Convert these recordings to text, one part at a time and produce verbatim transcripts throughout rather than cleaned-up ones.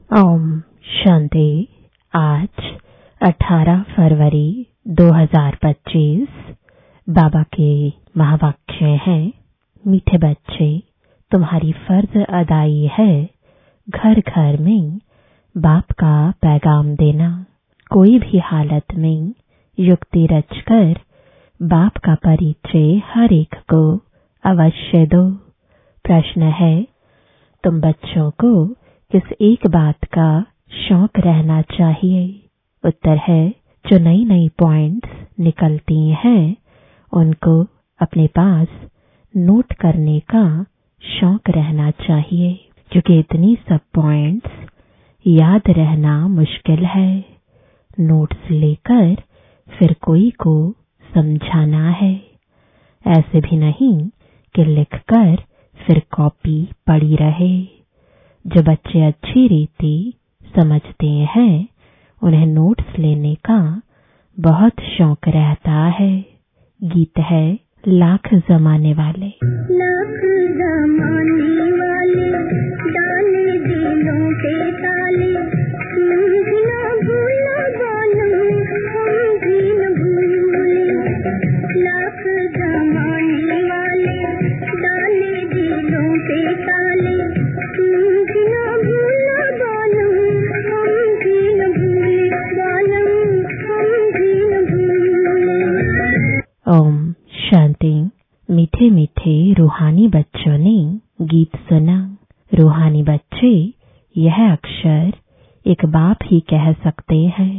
ओम शांति। आज अठारह फरवरी दो हज़ार पच्चीस। बाबा के महावाक्य हैं, मीठे बच्चे, तुम्हारी फर्ज अदाई है घर घर में बाप का पैगाम देना। कोई भी हालत में युक्ति रचकर बाप का परिचय हर एक को अवश्य दो। प्रश्न है, तुम बच्चों को किस एक बात का शौक रहना चाहिए? उत्तर है, जो नई नई पॉइंट्स निकलती हैं उनको अपने पास नोट करने का शौक रहना चाहिए, क्योंकि इतनी सब पॉइंट्स याद रहना मुश्किल है। नोट्स लेकर फिर कोई को समझाना है, ऐसे भी नहीं कि लिखकर फिर कॉपी पड़ी रहे। जो बच्चे अच्छी रीति समझते हैं उन्हें नोट्स लेने का बहुत शौक रहता है। गीत है, लाख जमाने वाले। लाख जमाने वाले डाले दिलों के ताले, तुम भी ना भूलो बालम, हम भी न भूले। लाख जमाने वाले डाले दिलों के ताले, तुम भी ना भूलो बालम, हम भी न भूले। बालम हम भी न भूले। ओम शांति। मीठे मीठे रूहानी बच्चों ने गीत सुना। रूहानी बच्चे यह अक्षर एक बाप ही कह सकते हैं।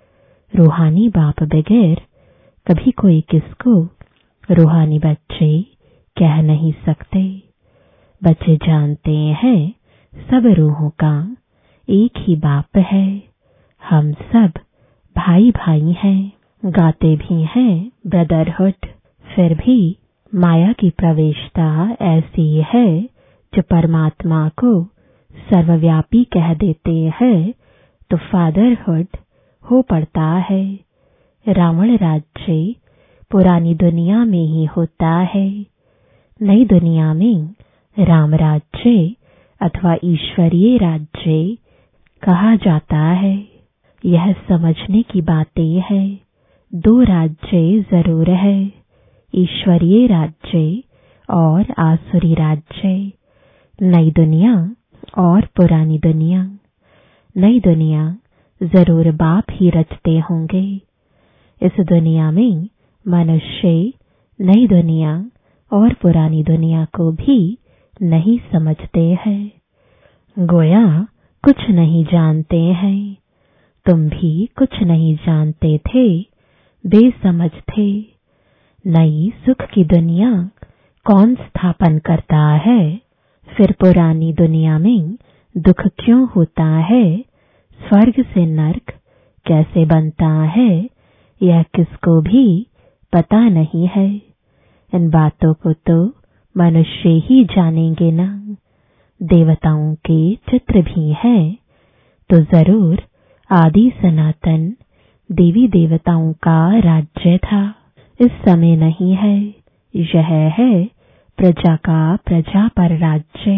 रूहानी बाप बगैर कभी कोई किसको रूहानी बच्चे कह नहीं सकते। बच्चे जानते हैं सब रूहों का एक ही बाप है, हम सब भाई भाई हैं। गाते भी हैं ब्रदरहुड, फिर भी माया की प्रवेशता ऐसी है जो परमात्मा को सर्वव्यापी कह देते हैं तो फादरहुड हो पड़ता है। रावण राज्य पुरानी दुनिया में ही होता है, नई दुनिया में राम राज्य अथवा ईश्वरीय राज्य कहा जाता है। यह समझने की बातें है। दो राज्य जरूर है, ईश्वरीय राज्य और आसुरी राज्य, नई दुनिया और पुरानी दुनिया। नई दुनिया जरूर बाप ही रचते होंगे। इस दुनिया में मनुष्य नई दुनिया और पुरानी दुनिया को भी नहीं समझते हैं। गोया कुछ नहीं जानते हैं। तुम भी कुछ नहीं जानते थे, बेसमझ थे। नई सुख की दुनिया कौन स्थापन करता है? फिर पुरानी दुनिया में दुख क्यों होता है? स्वर्ग से नर्क कैसे बनता है? यह किसको भी पता नहीं है। इन बातों को तो मनुष्य ही जानेंगे ना। देवताओं के चित्र भी हैं, तो जरूर आदि सनातन देवी देवताओं का राज्य था। इस समय नहीं है। यह है प्रजा का प्रजा पर राज्य।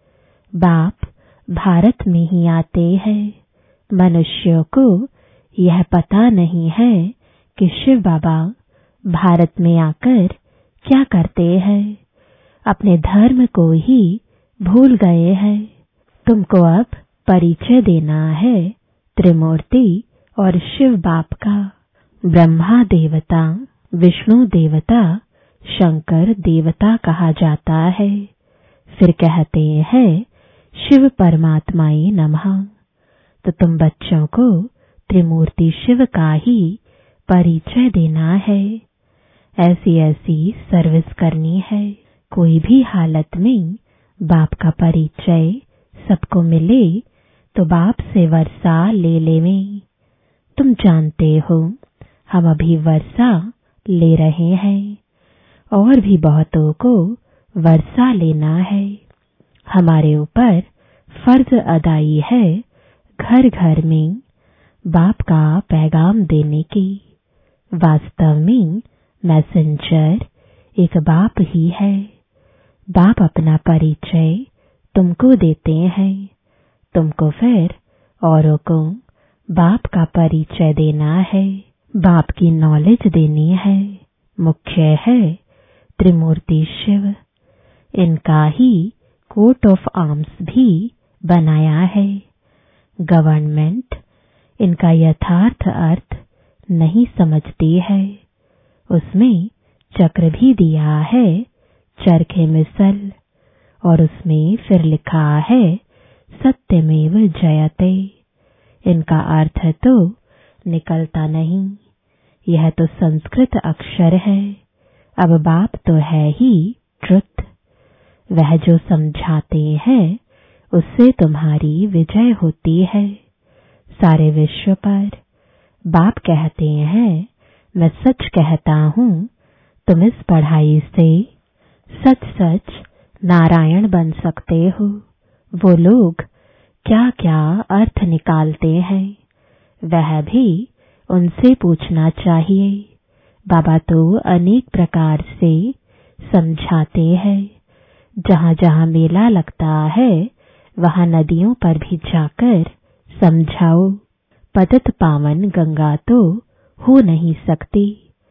बाप भारत में ही आते हैं। मनुष्यों को यह पता नहीं है कि शिव बाबा भारत में आकर क्या करते हैं। अपने धर्म को ही भूल गए हैं। तुमको अब परिचय देना है त्रिमूर्ति और शिव बाप का। ब्रह्मा देवता, विष्णु देवता, शंकर देवता कहा जाता है। फिर कहते हैं शिव परमात्माए नमः। तो तुम बच्चों को त्रिमूर्ति शिव का ही परिचय देना है। ऐसी ऐसी सर्विस करनी है। कोई भी हालत में बाप का परिचय सबको मिले तो बाप से वर्षा ले लेवें। तुम जानते हो हम अभी वर्षा ले रहे हैं और भी बहुतों को वर्षा लेना है। हमारे ऊपर फर्ज अदाई है घर घर में बाप का पैगाम देने की। वास्तव में मैसेंजर एक बाप ही है। बाप अपना परिचय तुमको देते हैं, तुमको फिर औरों को बाप का परिचय देना है, बाप की नॉलेज देनी है। मुख्य है त्रिमूर्ति शिव। इनका ही कोट ऑफ आर्म्स भी बनाया है। गवर्नमेंट इनका यथार्थ अर्थ नहीं समझती है। उसमें चक्र भी दिया है, चरखे मिसल, और उसमें फिर लिखा है सत्यमेव जयते। इनका अर्थ तो निकलता नहीं। यह तो संस्कृत अक्षर है। अब बाप तो है ही ट्रुथ। वह जो समझाते हैं उससे तुम्हारी विजय होती है सारे विश्व पर। बाप कहते हैं मैं सच कहता हूँ, तुम इस पढ़ाई से सच सच नारायण बन सकते हो। वो लोग क्या क्या अर्थ निकालते हैं वह भी उनसे पूछना चाहिए। बाबा तो अनेक प्रकार से समझाते हैं। जहाँ जहाँ मेला लगता है वहाँ नदियों पर भी जाकर समझाओ। पतित पावन गंगा तो हो नहीं सकती।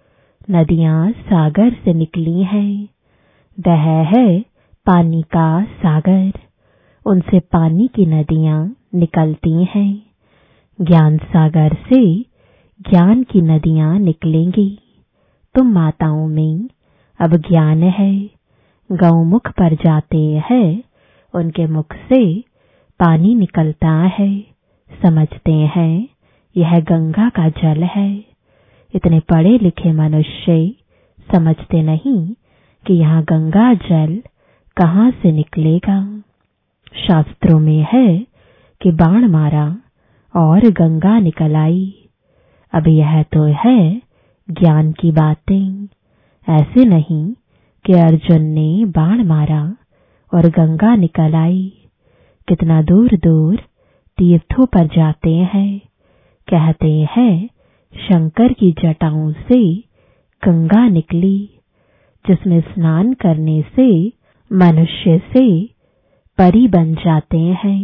नदियाँ सागर से निकली हैं। वह है पानी का सागर। उनसे पानी की नदियाँ निकलती हैं। ज्ञान सागर से ज्ञान की नदियाँ निकलेंगी। तुम माताओं में अब ज्ञान है। गौमुख पर जाते हैं, उनके मुख से पानी निकलता है। समझते हैं यह गंगा का जल है। इतने पढ़े लिखे मनुष्य समझते नहीं कि यहाँ गंगा जल कहाँ से निकलेगा। शास्त्रों में है कि बाण मारा और गंगा निकल आई। अब यह तो है ज्ञान की बातें। ऐसे नहीं कि अर्जुन ने बाण मारा और गंगा निकल आई। कितना दूर दूर तीर्थों पर जाते हैं, कहते हैं शंकर की जटाओं से गंगा निकली, जिसमें स्नान करने से मनुष्य से परी बन जाते हैं,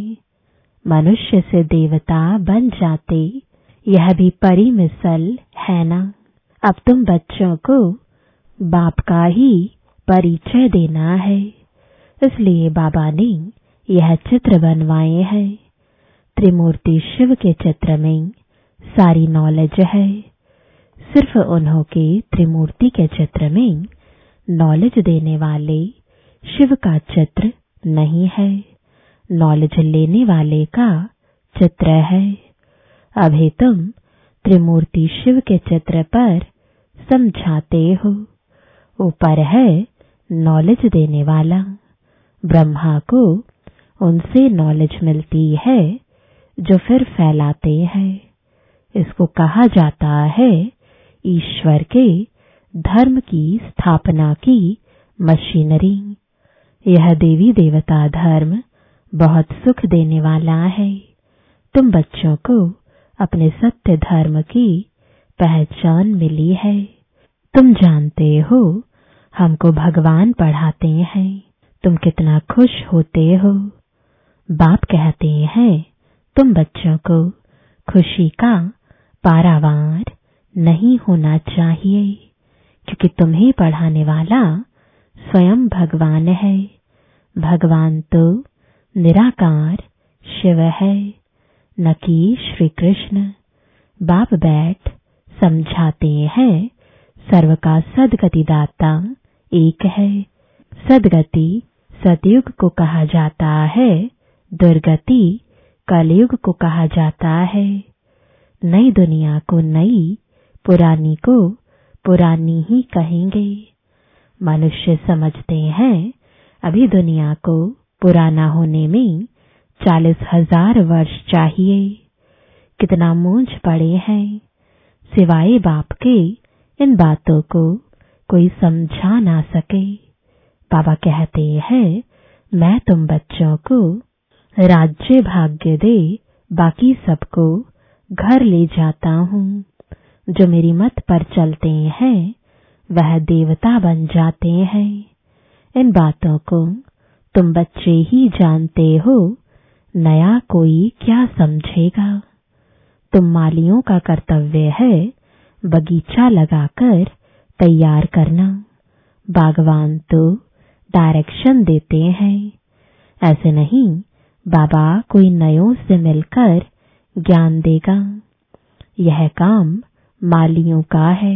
मनुष्य से देवता बन जाते। यह भी परी मिसल है ना। अब तुम बच्चों को बाप का ही परिचय देना है। इसलिए बाबा ने यह चित्र बनवाए हैं। त्रिमूर्ति शिव के चित्र में सारी नॉलेज है। सिर्फ उन्हों के त्रिमूर्ति के चित्र में नॉलेज देने वाले शिव का चित्र नहीं है, नॉलेज लेने वाले का चित्र है। अभी तुम त्रिमूर्ति शिव के चित्र पर समझाते हो। ऊपर है नॉलेज देने वाला। ब्रह्मा को उनसे नॉलेज मिलती है जो फिर फैलाते हैं। इसको कहा जाता है ईश्वर के धर्म की स्थापना की मशीनरी। यह देवी देवता धर्म बहुत सुख देने वाला है। तुम बच्चों को अपने सत्य धर्म की पहचान मिली है। तुम जानते हो हमको भगवान पढ़ाते हैं। तुम कितना खुश होते हो। बाप कहते हैं तुम बच्चों को खुशी का पारावार नहीं होना चाहिए, क्योंकि तुम्हें पढ़ाने वाला स्वयं भगवान है। भगवान तो निराकार शिव है, न कि श्री कृष्ण। बाप बैठ समझाते हैं सर्व का सदगति दाता एक है। सदगति सतयुग को कहा जाता है, दुर्गति कलयुग को कहा जाता है। नई दुनिया को नई, पुरानी को पुरानी ही कहेंगे। मनुष्य समझते हैं अभी दुनिया को पुराना होने में चालीस हजार वर्ष चाहिए। कितना मूंझ पड़े हैं। सिवाय बाप के इन बातों को कोई समझा ना सके। बाबा कहते हैं मैं तुम बच्चों को राज्य भाग्य दे, बाकी सबको घर ले जाता हूँ। जो मेरी मत पर चलते हैं वह देवता बन जाते हैं। इन बातों को तुम बच्चे ही जानते हो, नया कोई क्या समझेगा। तुम मालियों का कर्तव्य है बगीचा लगाकर तैयार करना। बागवान तो डायरेक्शन देते हैं, ऐसे नहीं बाबा कोई नयों से मिलकर ज्ञान देगा। यह काम मालियों का है।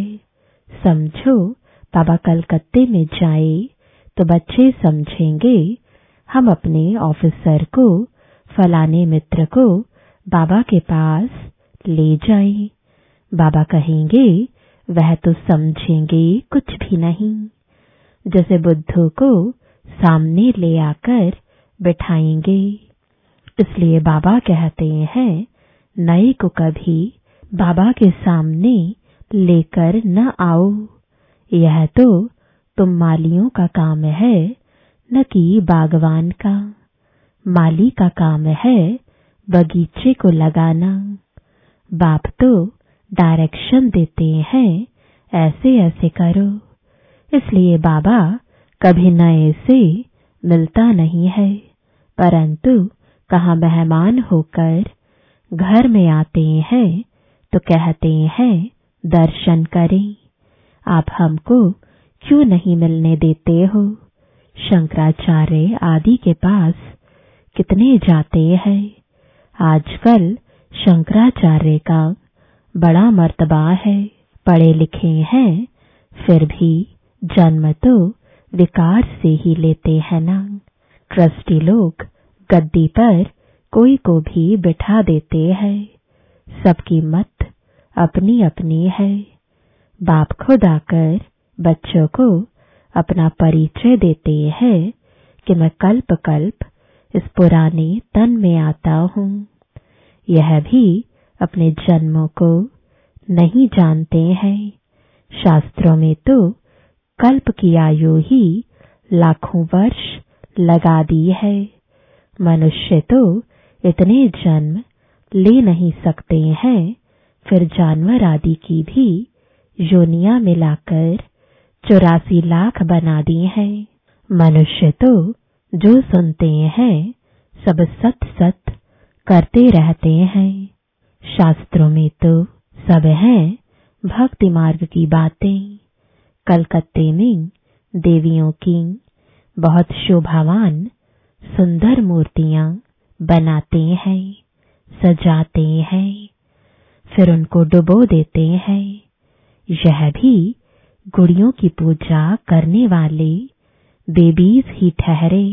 समझो बाबा कलकत्ते में जाए तो बच्चे समझेंगे हम अपने ऑफिसर को, फलाने मित्र को बाबा के पास ले जाएं। बाबा कहेंगे वह तो समझेंगे कुछ भी नहीं। जैसे बुद्धू को सामने ले आकर बिठाएंगे। इसलिए बाबा कहते हैं नए को कभी बाबा के सामने लेकर न आओ। यह तो तुम मालियों का काम है, न कि बागवान का। माली का काम है बगीचे को लगाना। बाप तो डायरेक्शन देते हैं ऐसे ऐसे करो। इसलिए बाबा कभी नए से मिलता नहीं है, परंतु कहाँ मेहमान होकर घर में आते हैं तो कहते हैं दर्शन करें। आप हमको क्यों नहीं मिलने देते हो। शंकराचार्य आदि के पास कितने जाते हैं। आजकल शंकराचार्य का बड़ा मर्तबा है। पढ़े लिखे हैं फिर भी जन्म तो विकार से ही लेते हैं ना। ट्रस्टी लोग गद्दी पर कोई को भी बिठा देते हैं। सबकी मत अपनी अपनी है। बाप खुद आकर बच्चों को अपना परिचय देते हैं कि मैं कल्प कल्प इस पुराने तन में आता हूँ। यह भी अपने जन्मों को नहीं जानते हैं। शास्त्रों में तो कल्प की आयु ही लाखों वर्ष लगा दी है। मनुष्य तो इतने जन्म ले नहीं सकते हैं, फिर जानवर आदि की भी योनियां मिलाकर चौरासी लाख बना दी है। मनुष्य तो जो सुनते हैं सब सत सत करते रहते हैं। शास्त्रों में तो सब है भक्ति मार्ग की बातें। कलकत्ते में देवियों की बहुत शोभावान सुंदर मूर्तियां बनाते हैं, सजाते हैं, फिर उनको डुबो देते हैं। यह भी गुड़ियों की पूजा करने वाले बेबीज ही ठहरे,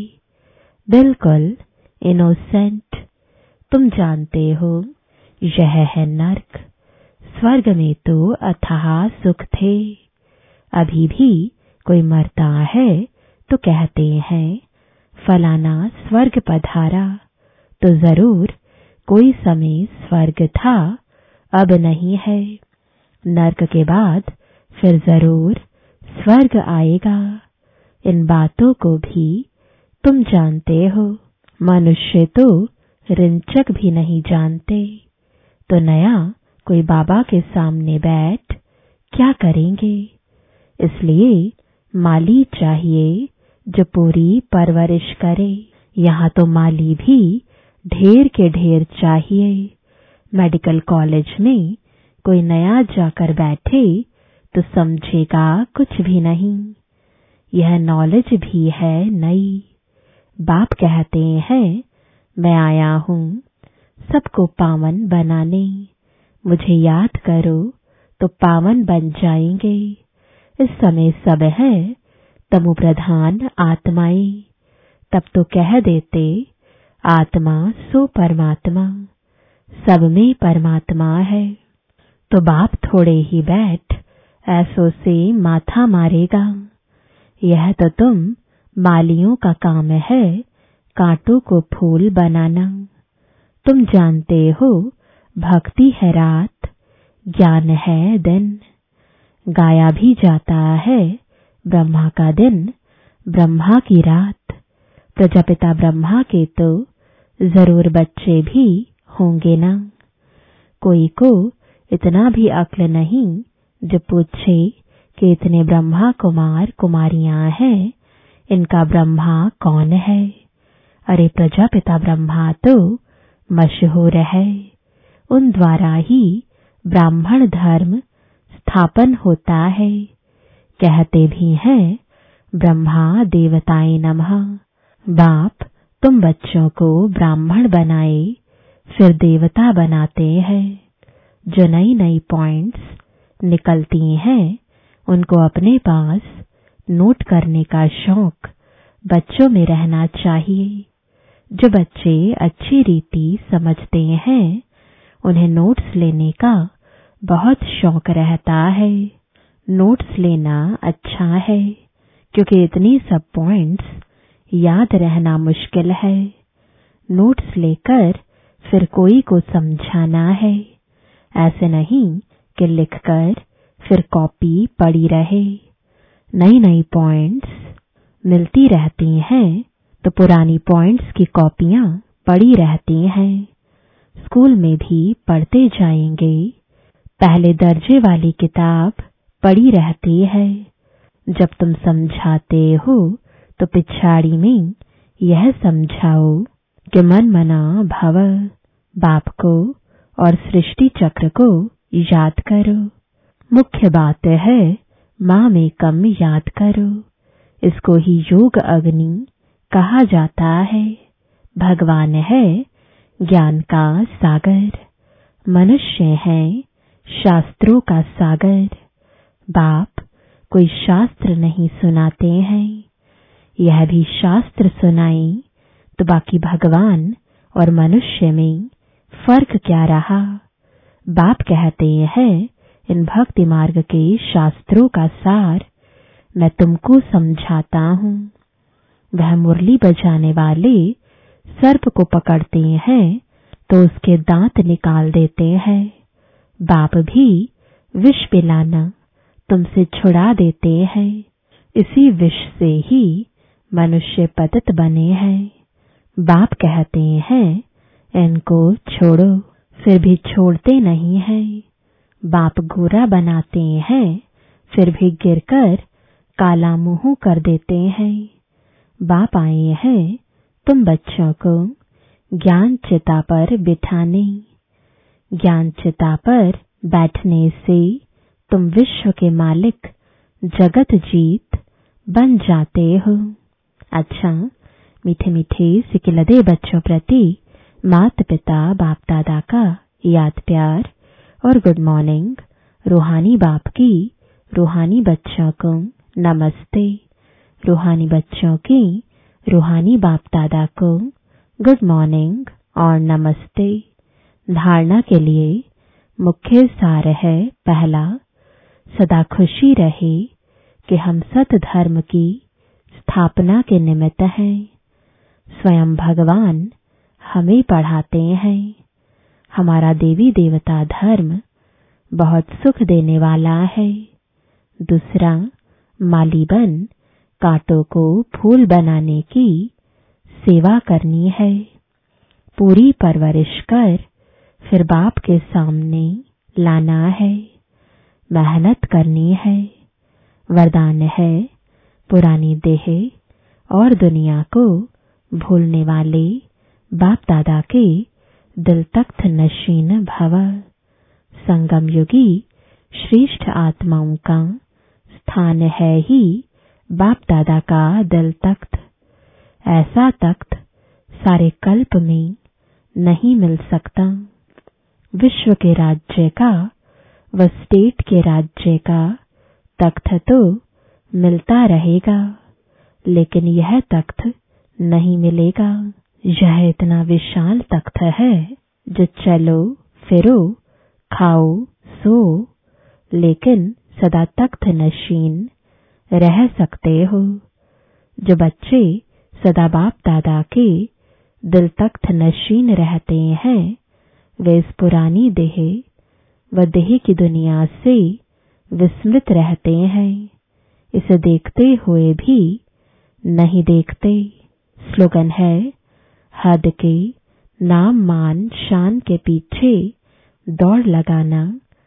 बिल्कुल इनोसेंट। तुम जानते हो यह है नर्क। स्वर्ग में तो अथाह सुख थे। अभी भी कोई मरता है तो कहते हैं फलाना स्वर्ग पधारा, तो जरूर कोई समय स्वर्ग था, अब नहीं है। नर्क के बाद फिर जरूर स्वर्ग आएगा। इन बातों को भी तुम जानते हो। मनुष्य तो रिंचक भी नहीं जानते, तो नया कोई बाबा के सामने बैठ क्या करेंगे। इसलिए माली चाहिए जो पूरी परवरिश करे। यहाँ तो माली भी ढेर के ढेर चाहिए। मेडिकल कॉलेज में कोई नया जाकर बैठे तो समझेगा कुछ भी नहीं। यह नॉलेज भी है नई। बाप कहते हैं मैं आया हूँ सबको पावन बनाने। मुझे याद करो तो पावन बन जाएंगे। इस समय सब है तमो प्रधान आत्माएं। तब तो कह देते आत्मा सो परमात्मा, सब में परमात्मा है। तो बाप थोड़े ही बैठ ऐसों से माथा मारेगा। यह तो तुम मालियों का काम है कांटों को फूल बनाना। तुम जानते हो भक्ति है रात, ज्ञान है दिन। गाया भी जाता है ब्रह्मा का दिन, ब्रह्मा की रात। प्रजापिता ब्रह्मा के तो जरूर बच्चे भी होंगे ना। कोई को इतना भी अक्ल नहीं जो पूछे कि इतने ब्रह्मा कुमार कुमारियां हैं, इनका ब्रह्मा कौन है। अरे प्रजापिता ब्रह्मा तो मशहूर है, उन द्वारा ही ब्राह्मण धर्म स्थापन होता है। कहते भी हैं ब्रह्मा देवताए नमः। बाप तुम बच्चों को ब्राह्मण बनाए फिर देवता बनाते हैं। जो नई नई पॉइंट्स निकलती हैं उनको अपने पास नोट करने का शौक बच्चों में रहना चाहिए। जो बच्चे अच्छी रीति समझते हैं उन्हें नोट्स लेने का बहुत शौक रहता है। नोट्स लेना अच्छा है क्योंकि इतनी सब पॉइंट्स याद रहना मुश्किल है। नोट्स लेकर फिर कोई को समझाना है, ऐसे नहीं कि लिखकर फिर कॉपी पड़ी रहे। नई नई पॉइंट्स मिलती रहती हैं तो पुरानी पॉइंट्स की कॉपियां पड़ी रहती हैं। स्कूल में भी पढ़ते जाएंगे, पहले दर्जे वाली किताब पड़ी रहती है। जब तुम समझाते हो तो पिछाड़ी में यह समझाओ कि मन मना भव, बाप को और सृष्टि चक्र को याद करो। मुख्य बात है माँ में कम याद करो। इसको ही योग अग्नि कहा जाता है। भगवान है ज्ञान का सागर, मनुष्य है शास्त्रों का सागर। बाप कोई शास्त्र नहीं सुनाते हैं, यह भी शास्त्र सुनाई तो बाकी भगवान और मनुष्य में फर्क क्या रहा। बाप कहते हैं इन भक्ति मार्ग के शास्त्रों का सार मैं तुमको समझाता हूँ। वह मुरली बजाने वाले सर्प को पकड़ते हैं तो उसके दांत निकाल देते हैं। बाप भी विष पिलाना तुमसे छुड़ा देते हैं। इसी विष से ही मनुष्य पतित बने हैं। बाप कहते हैं इनको छोड़ो, फिर भी छोड़ते नहीं हैं। बाप गोरा बनाते हैं फिर भी गिरकर काला मुंह कर देते हैं। बाप आए हैं तुम बच्चों को ज्ञान चिता पर बिठाने। ज्ञान चिता पर बैठने से तुम विश्व के मालिक जगत जीत बन जाते हो। अच्छा, मीठे मीठे सिकिलदे बच्चों प्रति माता पिता बाप दादा का याद प्यार और गुड मॉर्निंग। रूहानी बाप की रूहानी बच्चों को नमस्ते। रूहानी बच्चों की रूहानी बाप दादा को गुड मॉर्निंग और नमस्ते। धारणा के लिए मुख्य सार है पहला, सदा खुशी रहे कि हम सत धर्म की स्थापना के निमित्त हैं। स्वयं भगवान हमें पढ़ाते हैं। हमारा देवी देवता धर्म बहुत सुख देने वाला है। दूसरा, माली बन कांटों को फूल बनाने की सेवा करनी है। पूरी परवरिश कर फिर बाप के सामने लाना है। मेहनत करनी है। वरदान है पुरानी देह और दुनिया को भूलने वाले बाप दादा के दिल तख्त नशीन भव। संगम युगी श्रेष्ठ आत्माओं का स्थान है ही बाप दादा का दिल तख्त। ऐसा तख्त सारे कल्प में नहीं मिल सकता। विश्व के राज्य का व स्टेट के राज्य का तख्त तो मिलता रहेगा, लेकिन यह तख्त नहीं मिलेगा। यह इतना विशाल तख्त है जो चलो फिरो खाओ सो, लेकिन सदा तख्त नशीन रह सकते हो। जो बच्चे सदा बाप दादा के दिल तख्त नशीन रहते हैं वे इस पुरानी देह व देह की दुनिया से विस्मृत रहते हैं। इसे देखते हुए भी नहीं देखते। स्लोगन है, हद के नाम मान शान के पीछे दौड़ लगाना,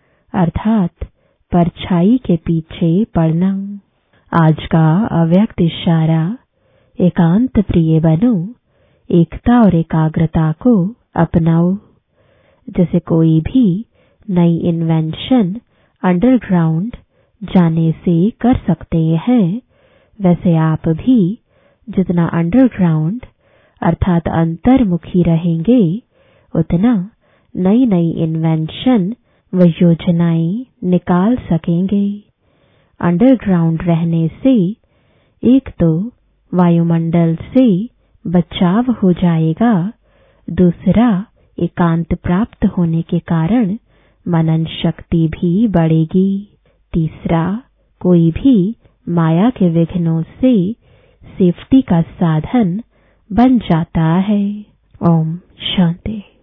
अर्थात परछाई के पीछे पड़ना। आज का अव्यक्त इशारा, एकांत प्रिय बनो, एकता और एकाग्रता को अपनाओ। जैसे कोई भी नई इन्वेंशन अंडरग्राउंड जाने से कर सकते हैं, वैसे आप भी जितना अंडरग्राउंड अर्थात अंतर्मुखी रहेंगे, उतना नई नई इन्वेंशन व योजनाएं निकाल सकेंगे। अंडरग्राउंड रहने से एक तो वायुमंडल से बचाव हो जाएगा, दूसरा एकांत प्राप्त होने के कारण मनन शक्ति भी बढ़ेगी, तीसरा कोई भी माया के विघ्नों से सेफ्टी का साधन बन जाता है। ओम शांति।